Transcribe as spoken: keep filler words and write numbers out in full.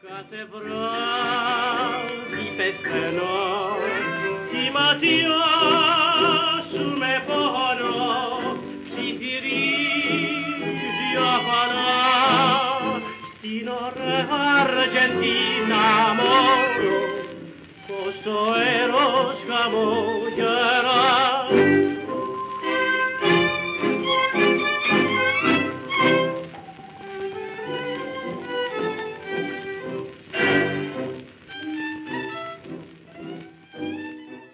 Κάθε βράδυ πεθαίνω, τη ματιά σου με πόνο ψιθυρίζει αφανά στην ωραία Αργεντίνα μόνο πως ο έρος χαμόγελα